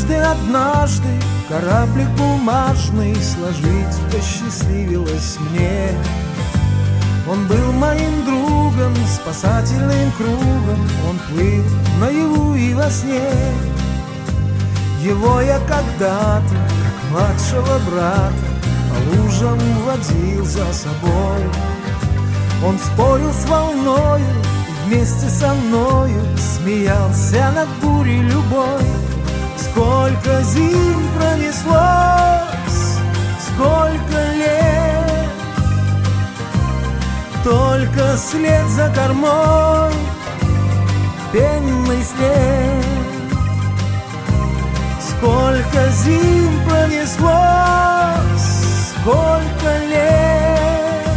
Однажды кораблик бумажный сложить посчастливилось мне. Он был моим другом, спасательным кругом, он плыл наяву и во сне. Его я когда-то, как младшего брата, по лужам водил за собой. Он спорил с волною и вместе со мною смеялся над бурей любой. Сколько зим пронеслось, сколько лет, только след за кормой, пенный след. Сколько зим пронеслось, сколько лет,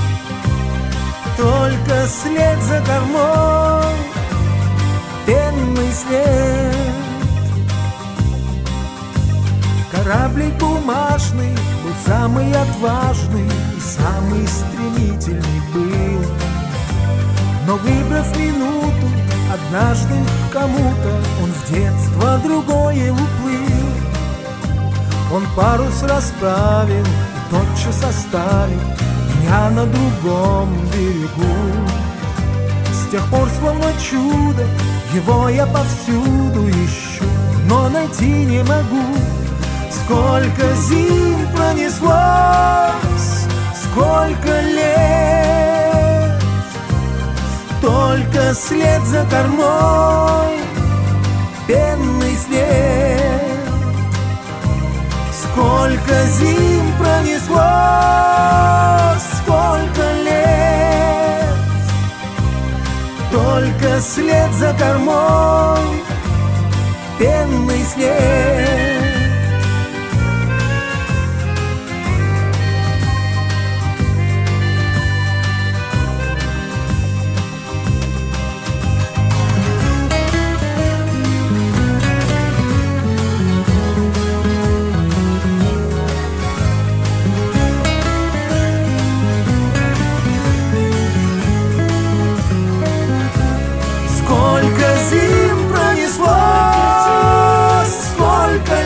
только след за кормой, пенный след. Кораблик бумажный был самый отважный и самый стремительный был. Но выбрав минуту, однажды кому-то он в детство другое уплыл. Он парус расправил и тотчас оставил меня на другом берегу. С тех пор словно чудо его я повсюду ищу, но найти не могу. Сколько зим пронеслось, сколько лет, только след за кормой, пенный след. Сколько зим пронеслось, сколько лет, только след за кормой, пенный след. Сколько зим пронеслось, сколько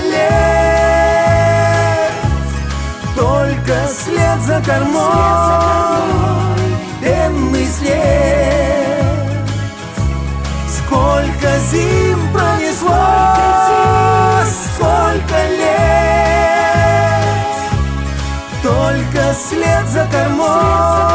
лет, только след за кормой, пенный след. Сколько зим пронеслось, сколько лет, только след за кормой,